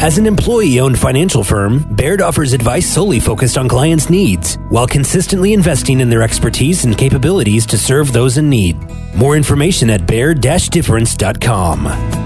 As an employee-owned financial firm, Baird offers advice solely focused on clients' needs, while consistently investing in their expertise and capabilities to serve those in need. More information at baird-difference.com.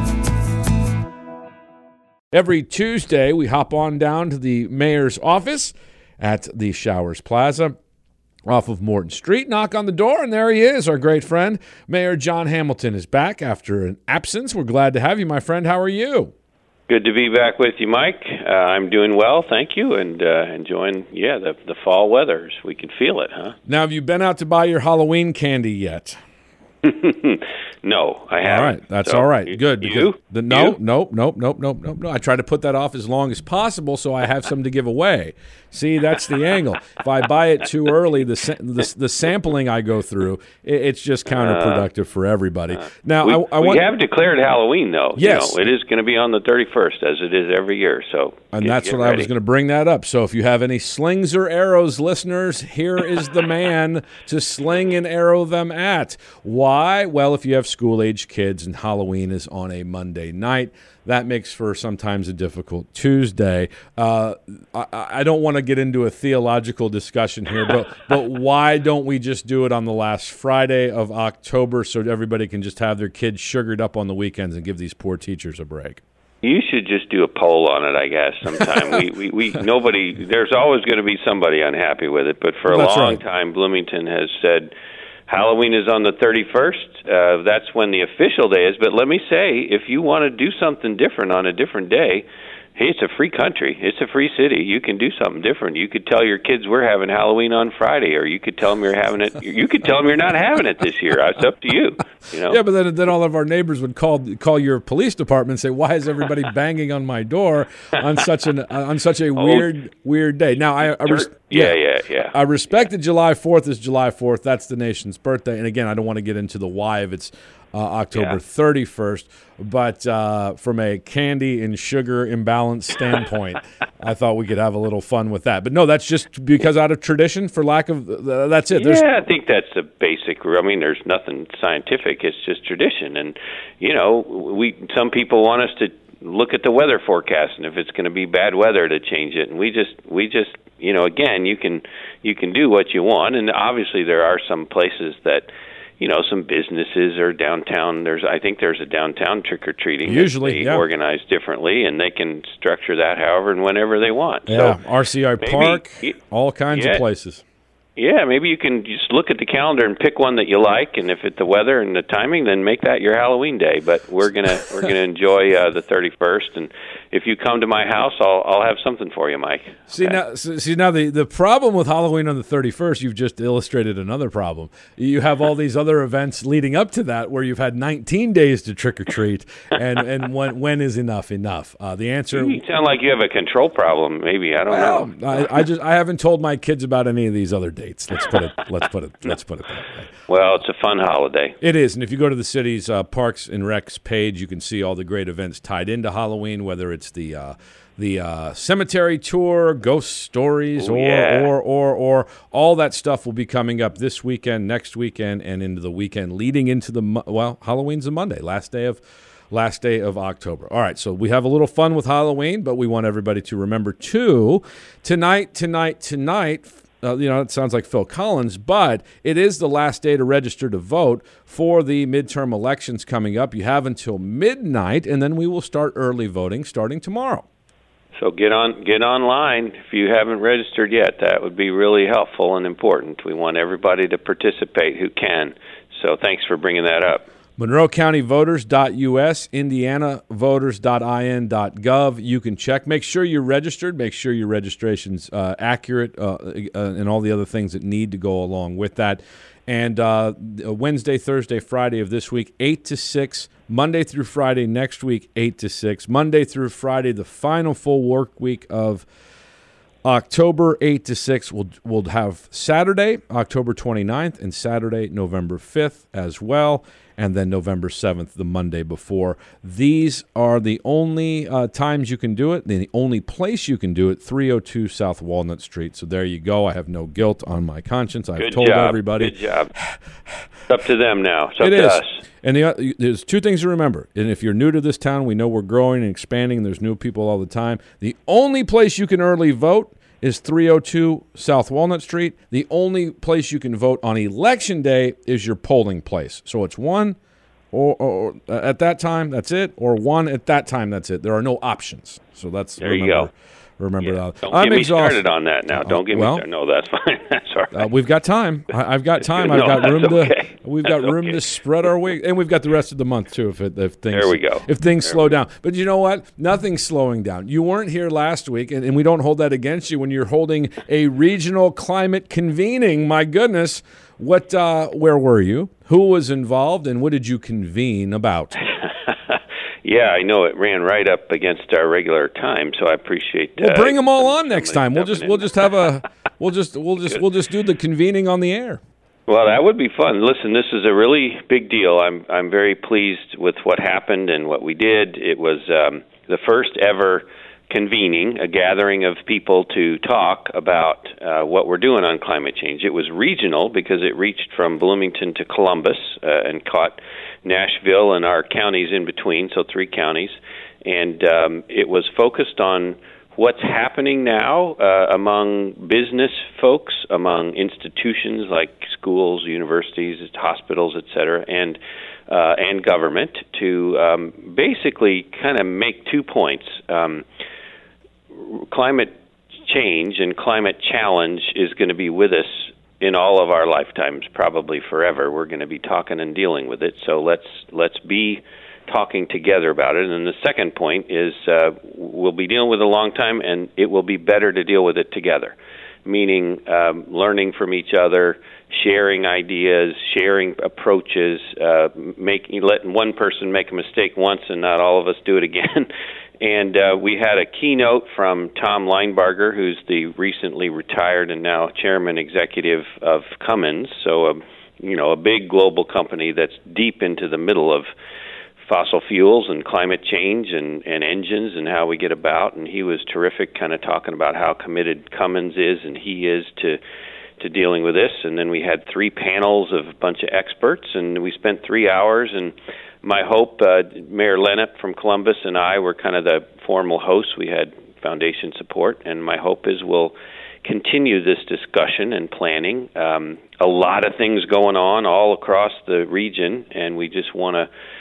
Every Tuesday, we hop on down to the mayor's office at the Showers Plaza off of Morton Street. Knock on the door, and there he is, our great friend. Mayor John Hamilton is back after an absence. We're glad to have you, my friend. How are you? Good to be back with you, Mike. I'm doing well, thank you, and enjoying, the fall weather. We can feel it, huh? Now, have you been out to buy your Halloween candy yet? No, I haven't. All right, that's all right. Good. You? Nope. I try to put that off as long as possible so I have some to give away. See, that's the angle. If I buy it too early, the sampling I go through, it's just counterproductive for everybody. Now, we have declared Halloween, though. Yes. You know, it is going to be on the 31st, as it is every year. So, and that's what I was going to bring that up. So if you have any slings or arrows, listeners, here is the man to sling and arrow them at. Why? Well, if you have school-age kids and Halloween is on a Monday night, that makes for sometimes a difficult Tuesday. I don't want to get into a theological discussion here, but why don't we just do it on the last Friday of October so everybody can just have their kids sugared up on the weekends and give these poor teachers a break? You should just do a poll on it, I guess, sometime. Nobody, there's always going to be somebody unhappy with it, but for a long time, Bloomington has said Halloween is on the 31st. That's when the official day is. But let me say, if you want to do something different on a different day, hey, it's a free country. It's a free city. You can do something different. You could tell your kids we're having Halloween on Friday, or you could tell them you're having it. You could tell them you're not having it this year. It's up to you. You know? Yeah, but then all of our neighbors would call your police department and say, "Why is everybody banging on my door on such a weird day?" Now, I respect that July 4th is July 4th. That's the nation's birthday. And again, I don't want to get into the why of its October 31st, but from a candy and sugar imbalance standpoint, I thought we could have a little fun with that. But no, that's just because out of tradition, for lack of that's it. I think that's the basic. I mean, there's nothing scientific. It's just tradition, and some people want us to look at the weather forecast, and if it's going to be bad weather, to change it. And we just again, you can do what you want, and obviously there are some places that, some businesses are downtown. I think there's a downtown trick-or-treating. Usually, they organize differently, and they can structure that however and whenever they want. Yeah, so RCI Park, all kinds of places. Yeah, maybe you can just look at the calendar and pick one that you like, and if it's the weather and the timing, then make that your Halloween day. But we're gonna enjoy the 31st, and if you come to my house, I'll have something for you, Mike. See now the problem with Halloween on the 31st, you've just illustrated another problem. You have all these other events leading up to that where you've had 19 days to trick or treat, and when is enough? The answer. You sound like you have a control problem. Maybe I don't know. I haven't told my kids about any of these other days. Let's put it that way. Well, it's a fun holiday. It is, and if you go to the city's Parks and Recs page, you can see all the great events tied into Halloween, whether it's the cemetery tour, ghost stories, or all that stuff will be coming up this weekend, next weekend, and into the weekend leading into Halloween's a Monday, last day of October. All right, so we have a little fun with Halloween, but we want everybody to remember too, tonight. It sounds like Phil Collins, but it is the last day to register to vote for the midterm elections coming up. You have until midnight, and then we will start early voting starting tomorrow. So get online if you haven't registered yet. That would be really helpful and important. We want everybody to participate who can. So thanks for bringing that up. MonroeCountyVoters.us, IndianaVoters.in.gov. You can check. Make sure you're registered. Make sure your registration's accurate and all the other things that need to go along with that. And Wednesday, Thursday, Friday of this week, 8 to 6. Monday through Friday next week, 8 to 6. Monday through Friday, the final full work week of October, 8 to 6. We'll have Saturday, October 29th, and Saturday, November 5th as well. and then November 7th, the Monday before. These are the only times you can do it, the only place you can do it, 302 South Walnut Street. So there you go. I have no guilt on my conscience. I've told everybody. Good job. It's up to them now. It's up to us. And there's two things to remember. And if you're new to this town, we know we're growing and expanding. There's new people all the time. The only place you can early vote is 302 South Walnut Street. The only place you can vote on Election Day is your polling place. So it's one or at that time, that's it, or one at that time, that's it. There are no options. So that's there you go. Remember that. Don't get me started on that now. Don't get me started. No, that's fine. That's all right. We've got time. I've got time. No, I've got room okay. We've got room to spread our wings, and we've got the rest of the month too. If things there we go. If things slow down, but you know what? Nothing's slowing down. You weren't here last week, and we don't hold that against you when you're holding a regional climate convening. My goodness, what? Where were you? Who was involved, and what did you convene about? Yeah, I know it ran right up against our regular time, so I appreciate. We'll bring them all on next time. We'll just do the convening on the air. Well, that would be fun. Listen, this is a really big deal. I'm very pleased with what happened and what we did. It was the first ever convening, a gathering of people to talk about what we're doing on climate change. It was regional because it reached from Bloomington to Columbus and caught Nashville and our counties in between, so 3 counties. And it was focused on what's happening now among business folks, among institutions like schools, universities, hospitals, et cetera, and government to basically kind of make 2 points. Climate change and climate challenge is going to be with us in all of our lifetimes, probably forever. We're going to be talking and dealing with it. So let's be talking together about it. And the second point is we'll be dealing with it a long time, and it will be better to deal with it together, meaning learning from each other, sharing ideas, sharing approaches, letting one person make a mistake once and not all of us do it again. And we had a keynote from Tom Linebarger, who's the recently retired and now chairman executive of Cummins, so a big global company that's deep into the middle of fossil fuels and climate change and engines and how we get about. And he was terrific, kind of talking about how committed Cummins is and he is to dealing with this. And then we had 3 panels of a bunch of experts, and we spent 3 hours. And my hope, Mayor Lennep from Columbus and I were kind of the formal hosts. We had foundation support, and my hope is we'll continue this discussion and planning. A lot of things going on all across the region, and we just want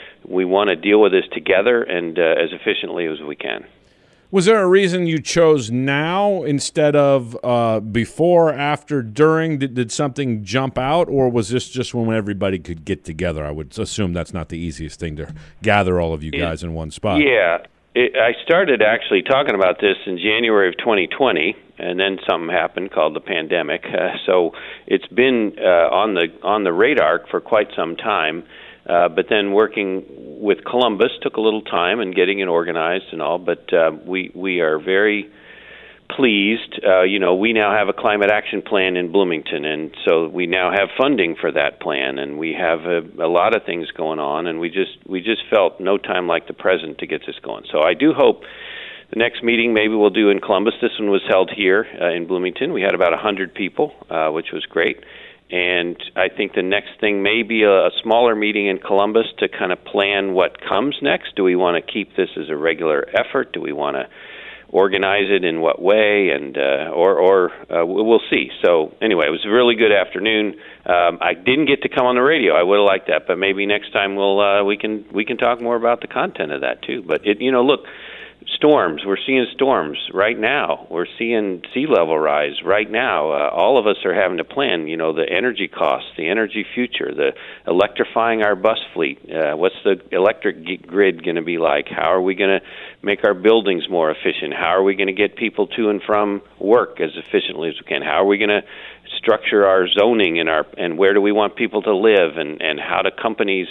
to deal with this together and as efficiently as we can. Was there a reason you chose now instead of before, after, during? Did something jump out, or was this just when everybody could get together? I would assume that's not the easiest thing to gather all of you guys in one spot. Yeah. I started actually talking about this in January of 2020, and then something happened called the pandemic. So it's been on the radar for quite some time. But then working with Columbus took a little time and getting it organized and all. But we are very pleased. We now have a climate action plan in Bloomington, and so we now have funding for that plan, and we have a lot of things going on. And we just felt no time like the present to get this going. So I do hope the next meeting maybe we'll do in Columbus. This one was held here in Bloomington. We had about 100 people, which was great. And I think the next thing may be a smaller meeting in Columbus to kind of plan what comes next. Do we want to keep this as a regular effort? Do we want to organize it in what way? And or we'll see. So anyway, it was a really good afternoon. I didn't get to come on the radio. I would have liked that, but maybe next time we can talk more about the content of that too. But look. Storms. We're seeing storms right now. We're seeing sea level rise right now. All of us are having to plan, the energy costs, the energy future, the electrifying our bus fleet. What's the electric grid going to be like? How are we going to make our buildings more efficient? How are we going to get people to and from work as efficiently as we can? How are we going to structure our zoning and where do we want people to live, and how do companies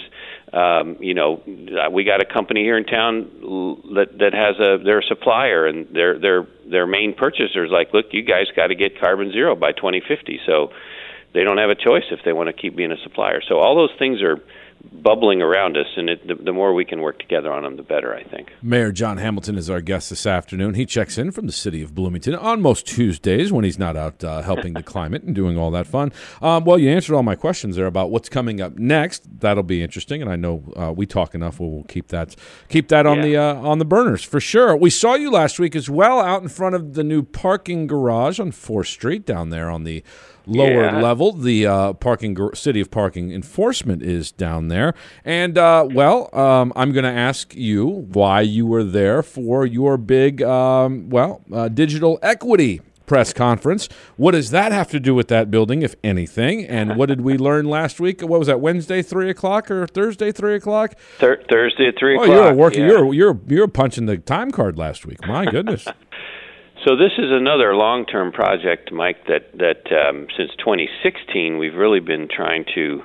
we got a company here in town that has they're a supplier, and their main purchasers like, look, you guys got to get carbon zero by 2050. So they don't have a choice if they want to keep being a supplier. So all those things are bubbling around us, and the more we can work together on them, the better, I think. Mayor John Hamilton is our guest this afternoon. He checks in from the city of Bloomington on most Tuesdays when he's not out helping the climate and doing all that fun. Well, you answered all my questions there about what's coming up next. That'll be interesting, and I know we talk enough. We'll keep that on the burners for sure. We saw you last week as well out in front of the new parking garage on 4th Street down there on the lower level. The City of Parking Enforcement is down there. And, I'm going to ask you why you were there for your big, digital equity press conference. What does that have to do with that building, if anything? And what did we learn last week? What was that, Wednesday, 3 o'clock or Thursday, 3 o'clock? Thursday at 3 o'clock. Oh, you're working. Yeah. You're punching the time card last week. My goodness. So this is another long-term project, Mike, that since 2016 we've really been trying to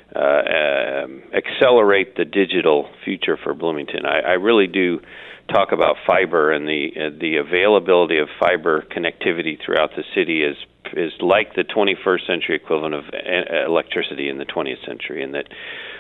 accelerate the digital future for Bloomington. I really do talk about fiber, and the availability of fiber connectivity throughout the city is like the 21st century equivalent of electricity in the 20th century, and that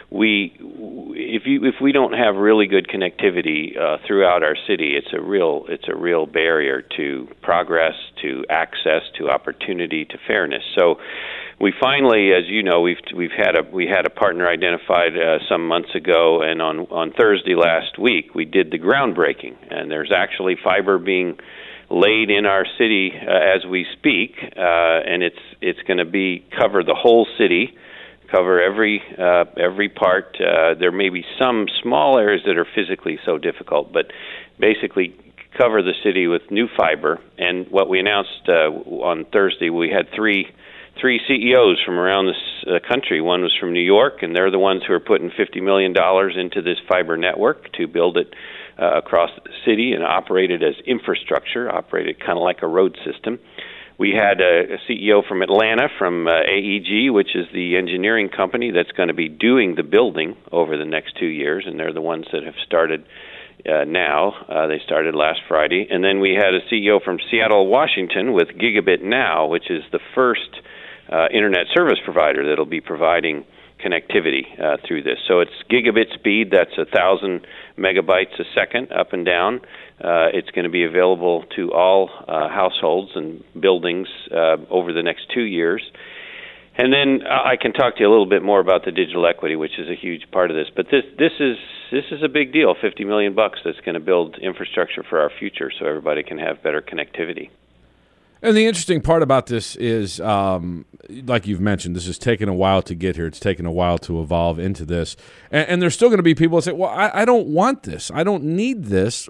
if we don't have really good connectivity throughout our city, it's a real barrier to progress, to access, to opportunity, to fairness. So we finally, as you know, we had a partner identified some months ago, and on Thursday last week we did the groundbreaking, and there's actually fiber being laid in our city as we speak, and it's going to cover the whole city. Cover every part. There may be some small areas that are physically so difficult, but basically cover the city with new fiber. And what we announced on Thursday, we had three CEOs from around the country. One was from New York, and they're the ones who are putting $50 million into this fiber network to build it across the city and operate it as infrastructure, operate it kind of like a road system. We had a CEO from Atlanta, from AEG, which is the engineering company that's going to be doing the building over the next 2 years, and they're the ones that have started now. They started last Friday. And then we had a CEO from Seattle, Washington, with Gigabit Now, which is the first internet service provider that'll be providing connectivity through this. So it's gigabit speed, that's 1,000 megabytes a second up and down. It's going to be available to all households and buildings over the next 2 years. And then I can talk to you a little bit more about the digital equity, which is a huge part of this. But this is a big deal, $50 million that's going to build infrastructure for our future so everybody can have better connectivity. And the interesting part about this is, like you've mentioned, this has taken a while to get here. It's taken a while to evolve into this. And there's still going to be people that say, well, I don't want this. I don't need this.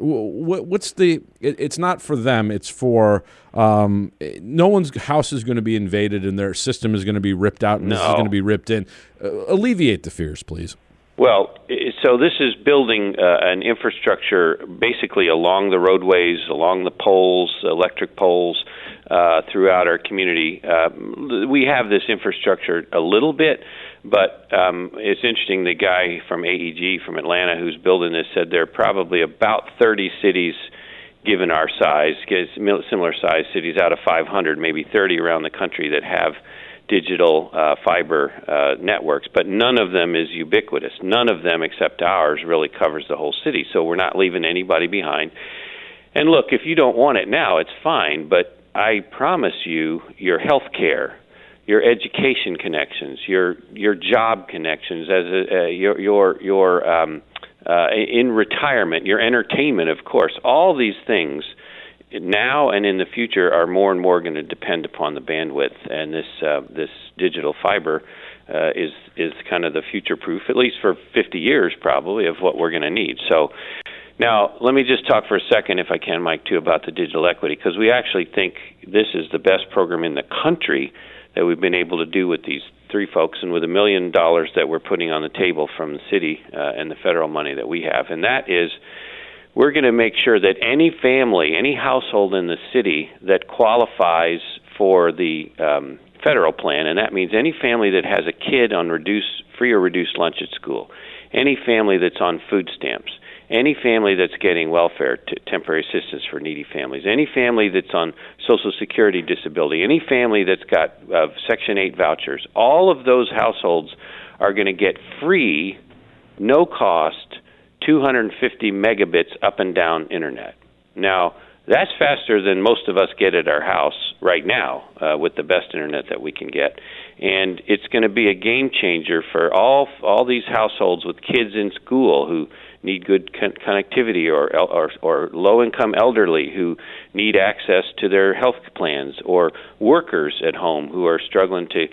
It's not for them. It's for no one's house is going to be invaded and their system is going to be ripped out and this is going to be ripped in. Alleviate the fears, please. Well, so this is building an infrastructure basically along the roadways, along the poles, electric poles, throughout our community. We have this infrastructure a little bit, but it's interesting, the guy from AEG from Atlanta who's building this said there are probably about 30 cities, given our size, similar size cities out of 500, maybe 30 around the country that have digital fiber networks, but none of them is ubiquitous. None of them except ours really covers the whole city, so we're not leaving anybody behind. And look, if you don't want it now, it's fine, but I promise you, your health care, your education connections, your job connections, in retirement, your entertainment, of course, all these things now and in the future are more and more going to depend upon the bandwidth, and this digital fiber is kind of the future proof, at least for 50 years probably, of what we're going to need. So now let me just talk for a second, if I can, Mike, too, about the digital equity, because we actually think this is the best program in the country that we've been able to do with these three folks, and with $1 million that we're putting on the table from the city and the federal money that we have, and that is, we're going to make sure that any family, any household in the city that qualifies for the federal plan, and that means any family that has a kid on free or reduced lunch at school, any family that's on food stamps, any family that's getting welfare, temporary assistance for needy families, any family that's on Social Security disability, any family that's got Section 8 vouchers, all of those households are going to get free no cost, 250 megabits up and down internet. Now, that's faster than most of us get at our house right now with the best internet that we can get. And it's going to be a game changer for all these households with kids in school who need good connectivity, or low-income elderly who need access to their health plans, or workers at home who are struggling to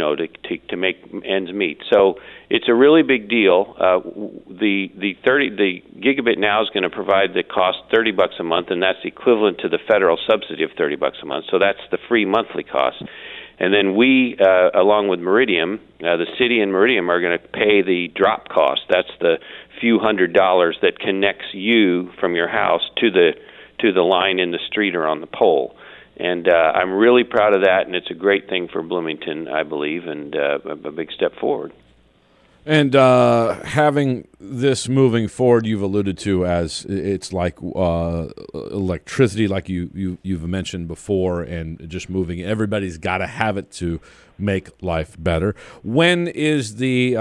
make ends meet. So it's a really big deal. The Gigabit Now is going to provide the cost $30 a month, and that's equivalent to the federal subsidy of $30 a month. So that's the free monthly cost. And then we, along with Meridiam, the city and Meridiam are going to pay the drop cost. That's the few $100s that connects you from your house to the line in the street or on the pole. And I'm really proud of that, and it's a great thing for Bloomington, I believe, and a big step forward. And having this moving forward, you've alluded to as it's like electricity, like you've mentioned before, and just moving. Everybody's got to have it to make life better. When is the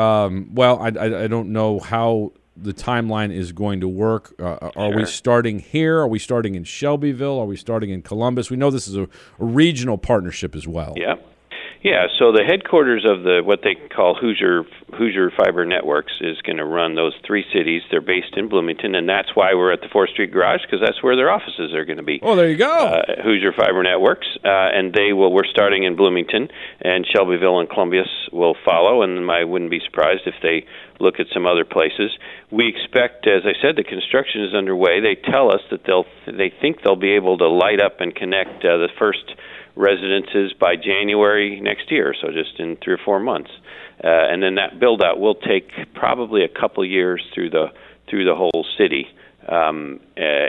I don't know how the timeline is going to work. Are we starting here? Are we starting in Shelbyville? Are we starting in Columbus? We know this is a regional partnership as well. Yeah, so the headquarters of what they call Hoosier Fiber Networks is going to run those three cities. They're based in Bloomington, and that's why we're at the 4th Street Garage, because that's where their offices are going to be. Oh, there you go. Hoosier Fiber Networks, and we're starting in Bloomington, and Shelbyville and Columbus will follow, and I wouldn't be surprised if they look at some other places. We expect, as I said, the construction is underway. They tell us that they think they'll be able to light up and connect the first residences by January next year, so just in 3 or 4 months. And then that build-out will take probably a couple years through the whole city. And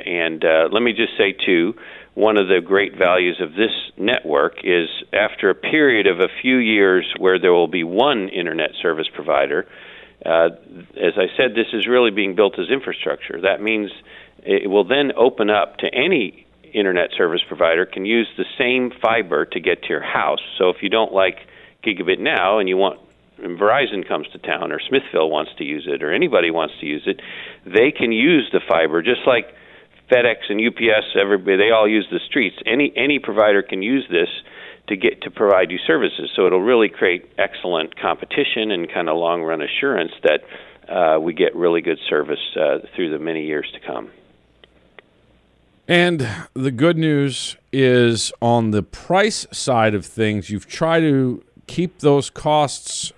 let me just say, too, one of the great values of this network is after a period of a few years where there will be one internet service provider, as I said, this is really being built as infrastructure. That means it will then open up to any internet service provider can use the same fiber to get to your house. So if you don't like Gigabit Now and Verizon comes to town, or Smithville wants to use it, or anybody wants to use it, they can use the fiber just like FedEx and UPS. Everybody, they all use the streets. Any provider can use this to provide you services. So it'll really create excellent competition and kind of long run assurance that we get really good service through the many years to come. And the good news is on the price side of things, you've tried to keep those costs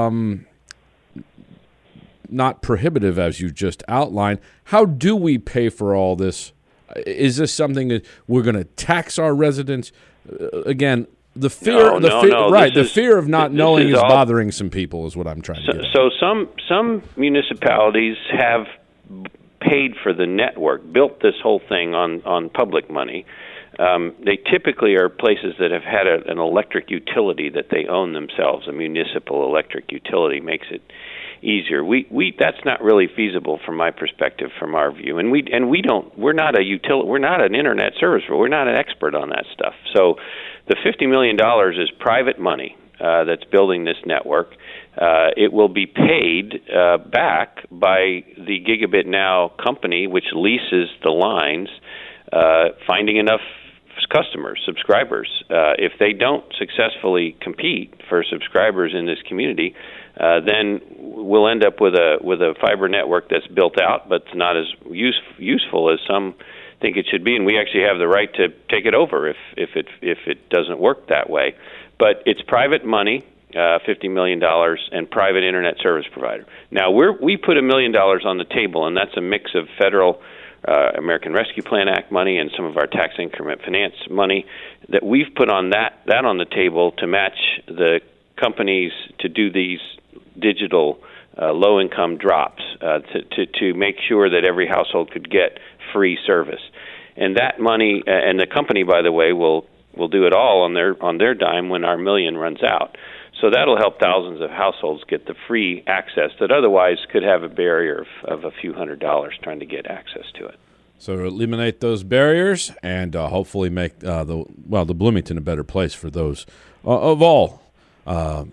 not prohibitive, as you just outlined. How do we pay for all this? Is this something that we're going to tax our residents? Again, the fear, the fear of not knowing is bothering some people, is what I'm trying to get at. So some municipalities have paid for the network, built this whole thing on public money. They typically are places that have had an electric utility that they own themselves. A municipal electric utility makes it easier. That's not really feasible from my perspective, from our view. And we're not an internet service, we're not an expert on that stuff. So the $50 million is private money that's building this network. It will be paid back by the Gigabit Now company, which leases the lines, finding enough subscribers. If they don't successful compete for subscribers in this community, then we'll end up with a fiber network that's built out, but not as useful as some think it should be. And we actually have the right to take it over if it doesn't work that way. But it's private money, $50 million, and private internet service provider. Now, we put $1 million on the table, and that's a mix of federal American Rescue Plan Act money and some of our tax increment finance money that we've put on that on the table to match the companies to do these digital low-income drops to make sure that every household could get free service. And that money, and the company, by the way, will do it all on their dime when our $1 million runs out. So that'll help thousands of households get the free access that otherwise could have a barrier of a few $100s trying to get access to it. So eliminate those barriers and hopefully make the Bloomington a better place for those of all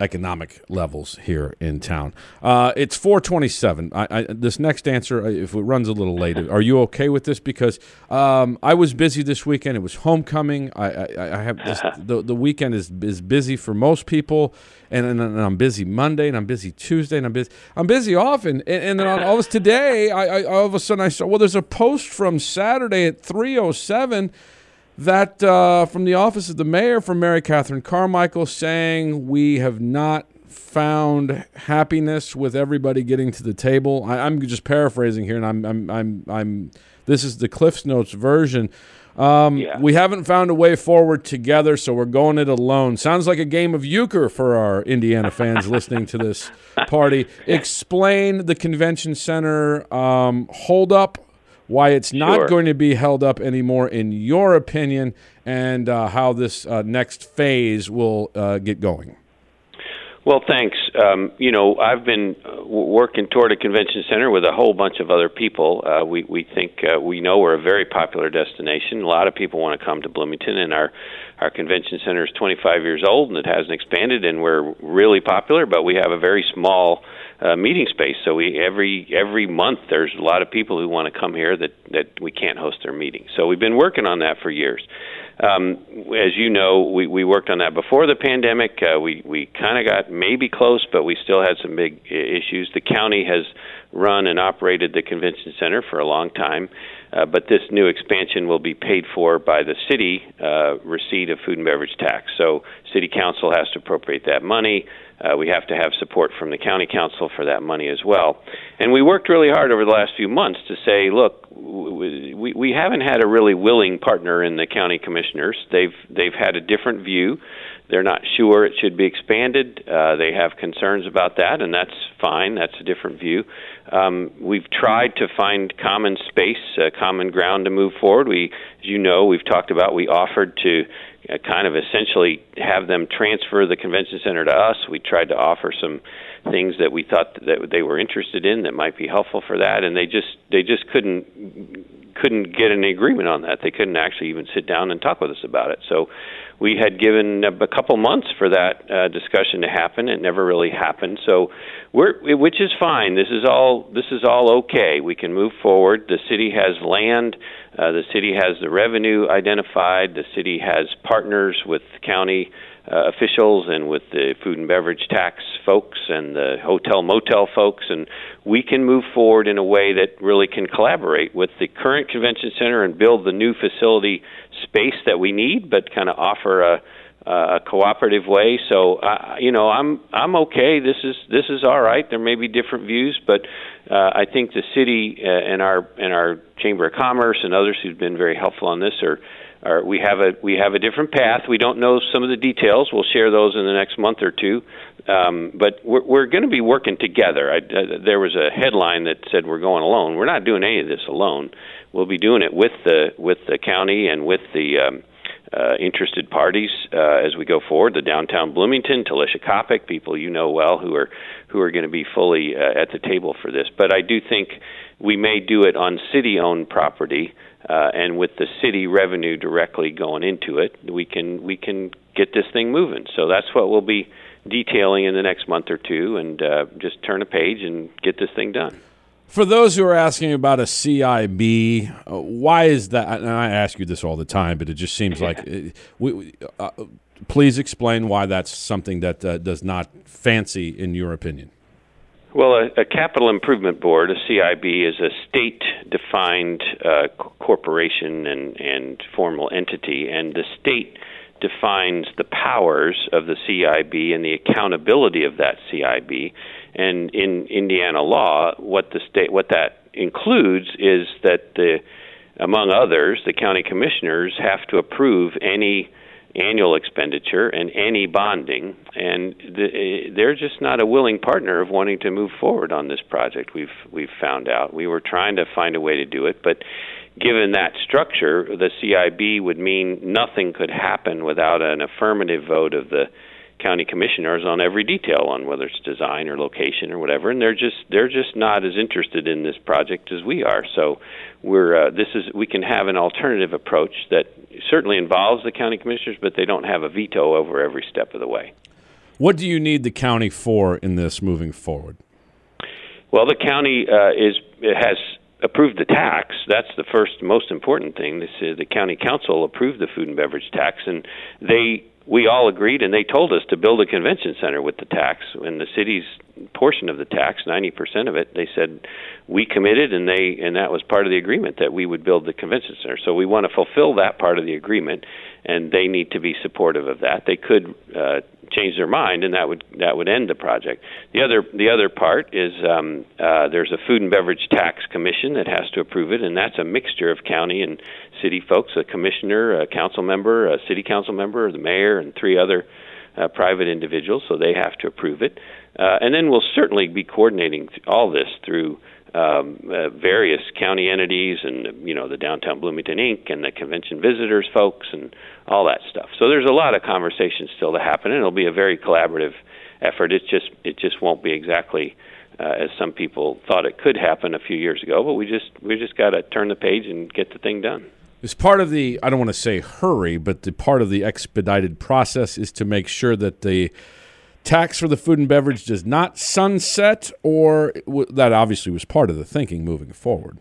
economic levels here in town. It's 4:27. This next answer, if it runs a little late, are you okay with this? Because I was busy this weekend. It was homecoming. I have the weekend is busy for most people, and I'm busy Monday, and I'm busy Tuesday, and I'm busy often. And then all of today, I all of a sudden I saw, well, there's a post from Saturday at 3:07 that from the office of the mayor, from Mary Catherine Carmichael, saying we have not found happiness with everybody getting to the table. I'm just paraphrasing here, and I'm this is the Cliff's Notes version. We haven't found a way forward together, so we're going it alone. Sounds like a game of euchre for our Indiana fans listening to this party. Explain the convention center holdup, why it's not going to be held up anymore, in your opinion, and how this next phase will get going. Well, thanks. I've been working toward a convention center with a whole bunch of other people. We think we know we're a very popular destination. A lot of people want to come to Bloomington, and our convention center is 25 years old, and it hasn't expanded, and we're really popular, but we have a very small meeting space. So every month there's a lot of people who want to come here that we can't host their meetings. So we've been working on that for years. As you know, we worked on that before the pandemic. We kind of got maybe close, but we still had some big issues. The county has run and operated the convention center for a long time, but this new expansion will be paid for by the city receipt of food and beverage tax. So city council has to appropriate that money. We have to have support from the county council for that money as well. And we worked really hard over the last few months to say, look, we haven't had a really willing partner in the county commissioners. They've had a different view. They're not sure it should be expanded. They have concerns about that, and that's fine. That's a different view. We've tried to find common space, common ground to move forward. As you know, we've talked about, we offered to kind of essentially have them transfer the convention center to us. We tried to offer some things that we thought that they were interested in that might be helpful for that, and they just couldn't get any agreement on that. They couldn't actually even sit down and talk with us about it. So we had given a couple months for that discussion to happen. It never really happened. So which is fine. This is all okay. We can move forward. The city has land. The city has the revenue identified. The city has partners with county officials and with the food and beverage tax folks and the hotel motel folks, and we can move forward in a way that really can collaborate with the current convention center and build the new facility space that we need, but kind of offer a cooperative way. So I'm okay. This is all right. There may be different views, but I think the city and our Chamber of Commerce and others who've been very helpful on this we have a different path. We don't know some of the details. We'll share those in the next month or two. But we're going to be working together. There was a headline that said we're going alone. We're not doing any of this alone. We'll be doing it with the county and with the interested parties as we go forward. The downtown Bloomington, Talisha Kopic, people you know well who are going to be fully at the table for this. But I do think we may do it on city-owned property. And with the city revenue directly going into it, we can get this thing moving. So that's what we'll be detailing in the next month or two, and just turn a page and get this thing done. For those who are asking about a CIB, why is that? And I ask you this all the time, but it just seems like please explain why that's something that does not fancy in your opinion. Well, a capital improvement board, a CIB, is a state-defined corporation and formal entity, and the state defines the powers of the CIB and the accountability of that CIB. And in Indiana law, what that includes is that among others, the county commissioners have to approve any annual expenditure and any bonding, and they're just not a willing partner of wanting to move forward on this project. We've found out. We were trying to find a way to do it, but given that structure, the CIB would mean nothing could happen without an affirmative vote of the county commissioners on every detail, on whether it's design or location or whatever, and they're just not as interested in this project as we are. So we can have an alternative approach that certainly involves the county commissioners, but they don't have a veto over every step of the way. What do you need the county for in this moving forward? Well, the county has approved the tax. That's the first most important thing. The county council approved the food and beverage tax, and we all agreed, and they told us to build a convention center with the tax. And the city's portion of the tax, 90% of it, they said we committed, and that was part of the agreement that we would build the convention center. So we want to fulfill that part of the agreement, and they need to be supportive of that. They could change their mind, and that would end the project. The other part is there's a food and beverage tax commission that has to approve it, and that's a mixture of county and city folks, a commissioner, a council member, a city council member, the mayor, and 3 other private individuals, so they have to approve it. And then we'll certainly be coordinating all this through various county entities and, the Downtown Bloomington Inc. and the convention visitors folks and all that stuff. So there's a lot of conversations still to happen, and it'll be a very collaborative effort. It just won't be exactly as some people thought it could happen a few years ago, but we just got to turn the page and get the thing done. As part of the, I don't want to say hurry, but the part of the expedited process is to make sure that the tax for the food and beverage does not sunset, or that obviously was part of the thinking moving forward?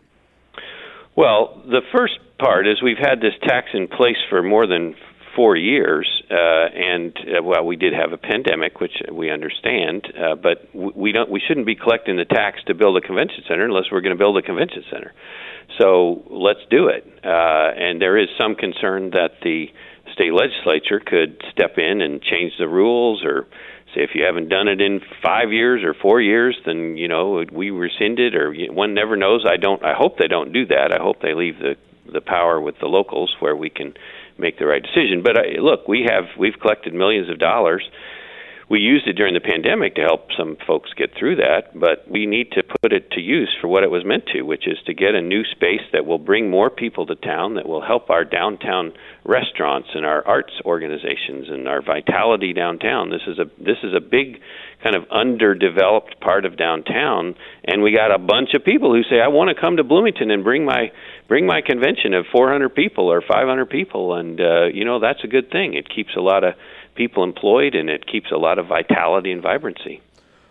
Well, the first part is we've had this tax in place for more than 4 years, and we did have a pandemic, which we understand, but we shouldn't be collecting the tax to build a convention center unless we're going to build a convention center. So let's do it. And there is some concern that the state legislature could step in and change the rules, or say if you haven't done it in 5 years or 4 years, then we rescind it, or one never knows. I hope they don't do that. I hope they leave the power with the locals where we can make the right decision. But look, we've collected millions of dollars. We used it during the pandemic to help some folks get through that, but we need to put it to use for what it was meant to, which is to get a new space that will bring more people to town, that will help our downtown restaurants and our arts organizations and our vitality downtown. This is a big kind of underdeveloped part of downtown, and we got a bunch of people who say, I want to come to Bloomington and bring my convention of 400 people or 500 people, and that's a good thing. It keeps a lot of people employed, and it keeps a lot of vitality and vibrancy.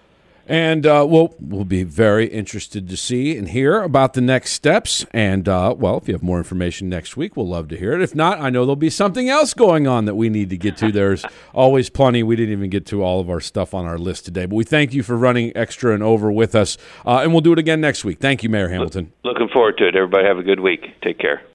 And we'll be very interested to see and hear about the next steps. And, if you have more information next week, we'll love to hear it. If not, I know there'll be something else going on that we need to get to. There's always plenty. We didn't even get to all of our stuff on our list today. But we thank you for running extra and over with us. And we'll do it again next week. Thank you, Mayor Hamilton. Looking forward to it. Everybody have a good week. Take care.